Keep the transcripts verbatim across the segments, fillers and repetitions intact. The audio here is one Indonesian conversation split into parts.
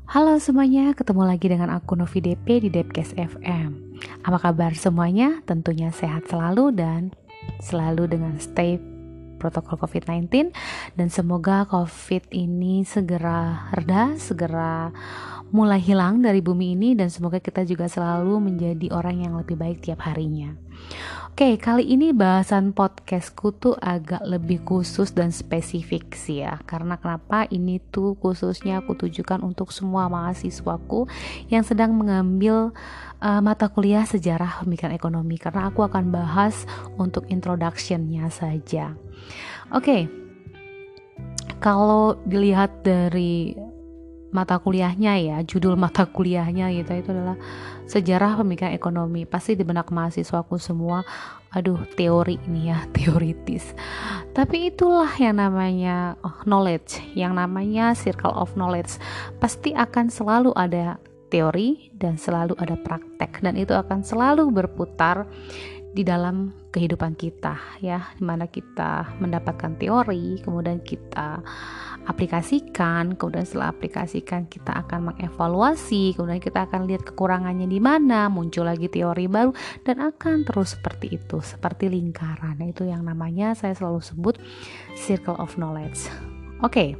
Halo semuanya, ketemu lagi dengan aku Novi D P di Depkes F M. Apa kabar semuanya? Tentunya sehat selalu dan selalu dengan stay protokol covid sembilan belas. Dan semoga covid ini segera reda, segera mulai hilang dari bumi ini. Dan semoga kita juga selalu menjadi orang yang lebih baik tiap harinya. Oke, kali ini bahasan podcastku tuh agak lebih khusus dan spesifik sih ya. Karena kenapa ini tuh khususnya aku tujukan untuk semua mahasiswaku yang sedang mengambil uh, mata kuliah sejarah pemikiran ekonomi. Karena aku akan bahas untuk introduction-nya saja. Oke, kalau dilihat dari mata kuliahnya ya, judul mata kuliahnya gitu, itu adalah sejarah pemikiran ekonomi. Pasti di benak mahasiswaku semua, aduh teori ini ya, teoritis. Tapi itulah yang namanya oh, knowledge, yang namanya circle of knowledge. Pasti akan selalu ada teori dan selalu ada praktek, dan itu akan selalu berputar di dalam kehidupan kita ya, dimana kita mendapatkan teori, kemudian kita aplikasikan, kemudian setelah aplikasikan kita akan mengevaluasi, kemudian kita akan lihat kekurangannya di mana, muncul lagi teori baru, dan akan terus seperti itu, seperti lingkaran. Nah, itu yang namanya saya selalu sebut circle of knowledge. Oke,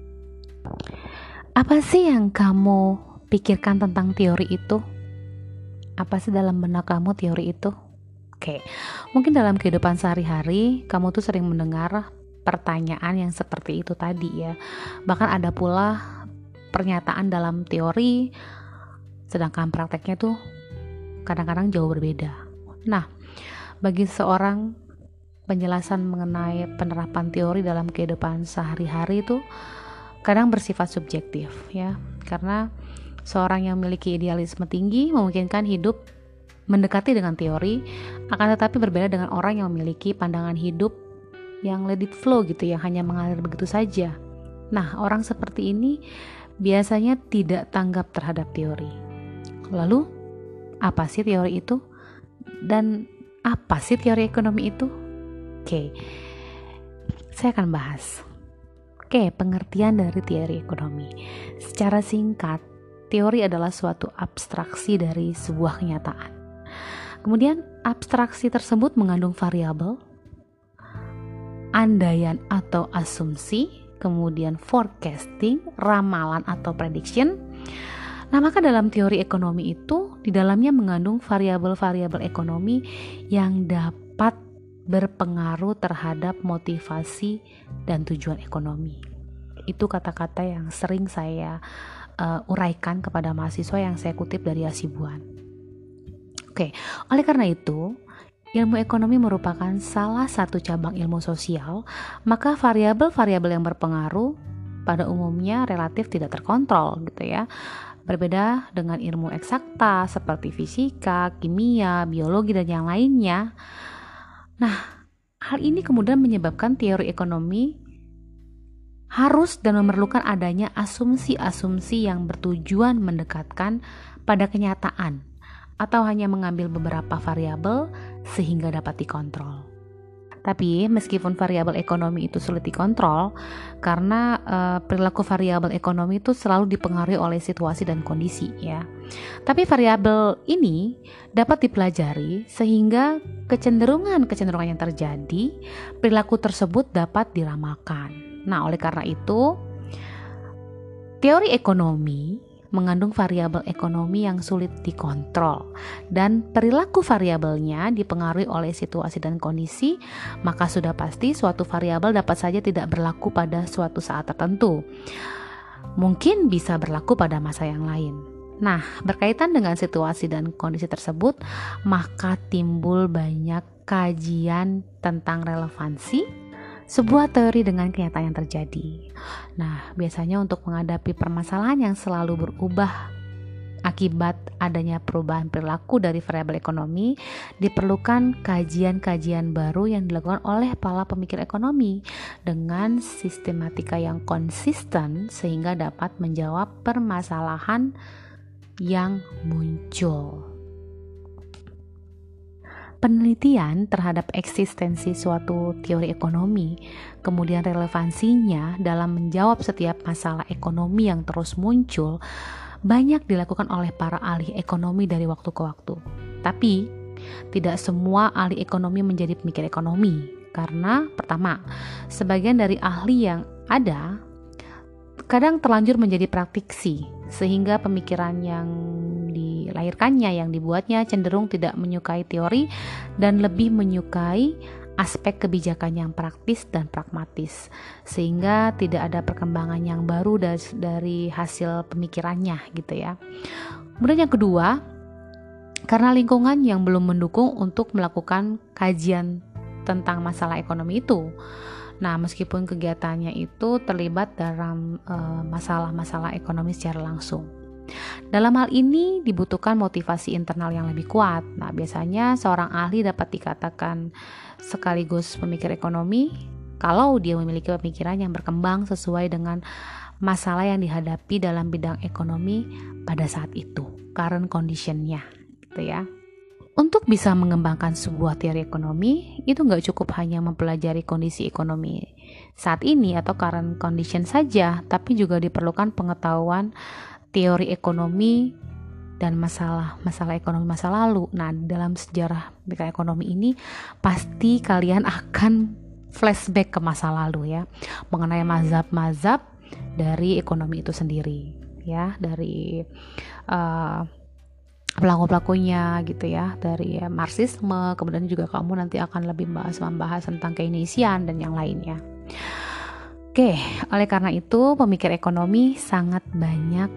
apa sih yang kamu pikirkan tentang teori itu? Apa sih dalam benak kamu teori itu? Oke, mungkin dalam kehidupan sehari-hari kamu tuh sering mendengar pertanyaan yang seperti itu tadi ya. Bahkan ada pula pernyataan dalam teori, sedangkan prakteknya tuh kadang-kadang jauh berbeda. Nah, bagi seorang penjelasan mengenai penerapan teori dalam kehidupan sehari-hari itu kadang bersifat subjektif ya. Karena seorang yang memiliki idealisme tinggi memungkinkan hidup mendekati dengan teori, akan tetapi berbeda dengan orang yang memiliki pandangan hidup yang let it flow gitu, yang hanya mengalir begitu saja. Nah, orang seperti ini biasanya tidak tanggap terhadap teori. Lalu, apa sih teori itu? Dan apa sih teori ekonomi itu? Oke, saya akan bahas. Oke, pengertian dari teori ekonomi. Secara singkat, teori adalah suatu abstraksi dari sebuah kenyataan. Kemudian abstraksi tersebut mengandung variabel, andaian atau asumsi, kemudian forecasting, ramalan atau prediction. Nah, maka dalam teori ekonomi itu di dalamnya mengandung variabel-variabel ekonomi yang dapat berpengaruh terhadap motivasi dan tujuan ekonomi. Itu kata-kata yang sering saya uh, uraikan kepada mahasiswa yang saya kutip dari Hasibuan. Oke, oleh karena itu, ilmu ekonomi merupakan salah satu cabang ilmu sosial, maka variabel-variabel yang berpengaruh pada umumnya relatif tidak terkontrol gitu ya. Berbeda dengan ilmu eksakta seperti fisika, kimia, biologi dan yang lainnya. Nah, hal ini kemudian menyebabkan teori ekonomi harus dan memerlukan adanya asumsi-asumsi yang bertujuan mendekatkan pada kenyataan, atau hanya mengambil beberapa variabel sehingga dapat dikontrol. Tapi meskipun variabel ekonomi itu sulit dikontrol, karena e, perilaku variabel ekonomi itu selalu dipengaruhi oleh situasi dan kondisi ya. Tapi variabel ini dapat dipelajari sehingga kecenderungan-kecenderungan yang terjadi, perilaku tersebut dapat diramalkan. Nah, oleh karena itu, teori ekonomi mengandung variabel ekonomi yang sulit dikontrol, dan perilaku variabelnya dipengaruhi oleh situasi dan kondisi, maka sudah pasti suatu variabel dapat saja tidak berlaku pada suatu saat tertentu. Mungkin bisa berlaku pada masa yang lain. Nah, berkaitan dengan situasi dan kondisi tersebut, maka timbul banyak kajian tentang relevansi sebuah teori dengan kenyataan yang terjadi. Nah, biasanya untuk menghadapi permasalahan yang selalu berubah akibat adanya perubahan perilaku dari variabel ekonomi, diperlukan kajian-kajian baru yang dilakukan oleh para pemikir ekonomi dengan sistematika yang konsisten sehingga dapat menjawab permasalahan yang muncul. penelitian terhadap eksistensi suatu teori ekonomi, kemudian relevansinya dalam menjawab setiap masalah ekonomi yang terus muncul, banyak dilakukan oleh para ahli ekonomi dari waktu ke waktu. Tapi, tidak semua ahli ekonomi menjadi pemikir ekonomi. Karena pertama, sebagian dari ahli yang ada kadang terlanjur menjadi praktisi, sehingga pemikiran yang dilahirkannya, yang dibuatnya cenderung tidak menyukai teori dan lebih menyukai aspek kebijakan yang praktis dan pragmatis, sehingga tidak ada perkembangan yang baru dari, dari hasil pemikirannya gitu ya. Kemudian yang kedua, karena lingkungan yang belum mendukung untuk melakukan kajian tentang masalah ekonomi itu. Nah, meskipun kegiatannya itu terlibat dalam uh, masalah-masalah ekonomi secara langsung. Dalam hal ini dibutuhkan motivasi internal yang lebih kuat. Nah, biasanya seorang ahli dapat dikatakan sekaligus pemikir ekonomi kalau dia memiliki pemikiran yang berkembang sesuai dengan masalah yang dihadapi dalam bidang ekonomi pada saat itu, current condition-nya, gitu ya. Untuk bisa mengembangkan sebuah teori ekonomi, itu nggak cukup hanya mempelajari kondisi ekonomi saat ini atau current condition saja, tapi juga diperlukan pengetahuan teori ekonomi dan masalah-masalah ekonomi masa lalu. Nah, dalam sejarah ekonomi ini, pasti kalian akan flashback ke masa lalu ya, mengenai mazhab-mazhab dari ekonomi itu sendiri, ya, dari uh, pelaku-pelakunya gitu ya, dari Marxisme, kemudian juga kamu nanti akan lebih bahas membahas tentang Keynesian dan yang lainnya. Oke, oleh karena itu pemikir ekonomi sangat banyak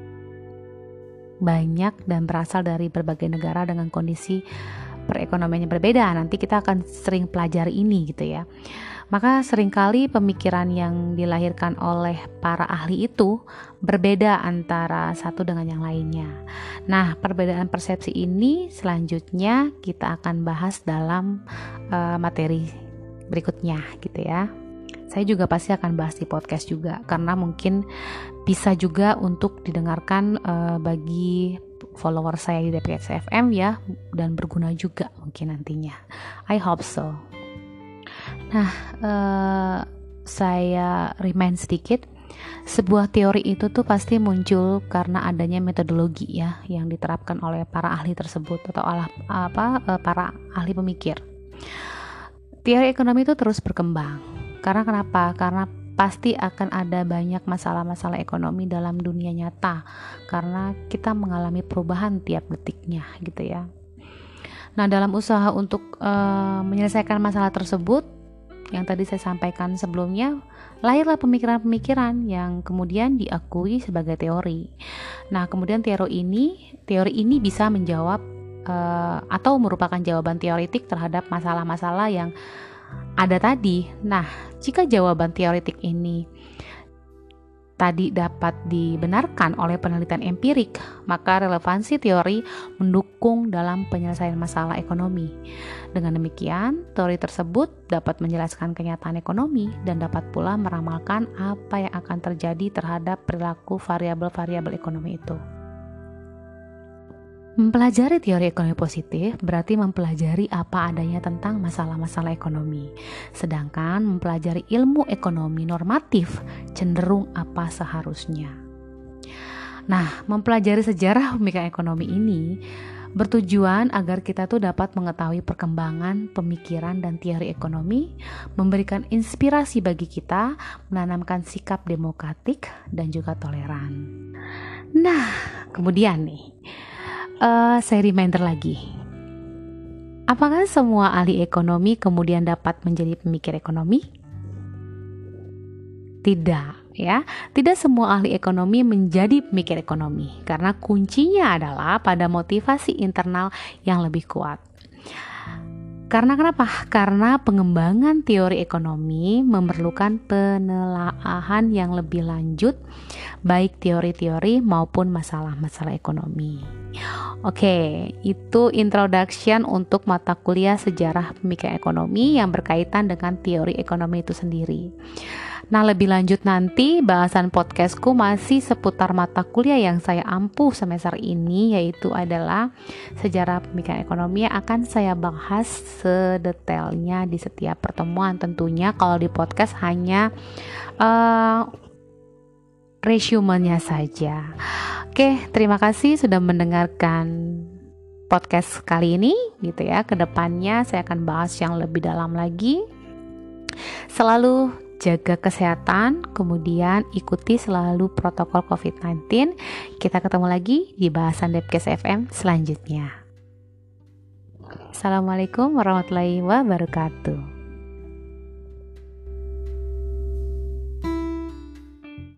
banyak dan berasal dari berbagai negara dengan kondisi perekonomian yang berbeda. Nanti kita akan sering pelajari ini gitu ya. Maka seringkali pemikiran yang dilahirkan oleh para ahli itu berbeda antara satu dengan yang lainnya. Nah, perbedaan persepsi ini selanjutnya kita akan bahas dalam uh, materi berikutnya gitu ya. Saya juga pasti akan bahas di podcast juga, karena mungkin bisa juga untuk didengarkan uh, bagi follower saya di D P S F M ya, dan berguna juga mungkin nantinya. I hope so. Nah, uh, saya remind sedikit, sebuah teori itu tuh pasti muncul karena adanya metodologi ya yang diterapkan oleh para ahli tersebut atau ala, apa uh, para ahli pemikir. Teori ekonomi itu terus berkembang. Karena kenapa? Karena pasti akan ada banyak masalah-masalah ekonomi dalam dunia nyata, karena kita mengalami perubahan tiap detiknya gitu ya. Nah, dalam usaha untuk uh, menyelesaikan masalah tersebut yang tadi saya sampaikan sebelumnya, lahirlah pemikiran-pemikiran yang kemudian diakui sebagai teori. Nah, kemudian teori ini, teori ini bisa menjawab uh, atau merupakan jawaban teoritik terhadap masalah-masalah yang ada tadi. Nah, jika jawaban teoritik ini tadi dapat dibenarkan oleh penelitian empirik, maka relevansi teori mendukung dalam penyelesaian masalah ekonomi. Dengan demikian, teori tersebut dapat menjelaskan kenyataan ekonomi dan dapat pula meramalkan apa yang akan terjadi terhadap perilaku variabel-variabel ekonomi itu. Mempelajari teori ekonomi positif berarti mempelajari apa adanya tentang masalah-masalah ekonomi. Sedangkan mempelajari ilmu ekonomi normatif cenderung apa seharusnya. Nah, mempelajari sejarah pemikiran ekonomi ini bertujuan agar kita tuh dapat mengetahui perkembangan pemikiran dan teori ekonomi, memberikan inspirasi bagi kita, menanamkan sikap demokratik dan juga toleran. Nah, kemudian nih, Uh, saya reminder lagi, apakah semua ahli ekonomi kemudian dapat menjadi pemikir ekonomi? Tidak, ya. Tidak semua ahli ekonomi menjadi pemikir ekonomi, karena kuncinya adalah pada motivasi internal yang lebih kuat. Karena kenapa? Karena pengembangan teori ekonomi memerlukan penelaahan yang lebih lanjut baik teori-teori maupun masalah-masalah ekonomi. Oke, itu introduction untuk mata kuliah sejarah pemikiran ekonomi yang berkaitan dengan teori ekonomi itu sendiri. Nah, lebih lanjut nanti bahasan podcastku masih seputar mata kuliah yang saya ampuh semester ini, yaitu adalah sejarah pemikiran ekonomi yang akan saya bahas sedetailnya di setiap pertemuan. Tentunya kalau di podcast hanya uh, resumenya saja. Oke, terima kasih sudah mendengarkan podcast kali ini gitu ya. Kedepannya saya akan bahas yang lebih dalam lagi. Selalu jaga kesehatan, kemudian ikuti selalu protokol covid sembilan belas. Kita ketemu lagi di bahasan Depkes F M selanjutnya. Assalamualaikum warahmatullahi wabarakatuh.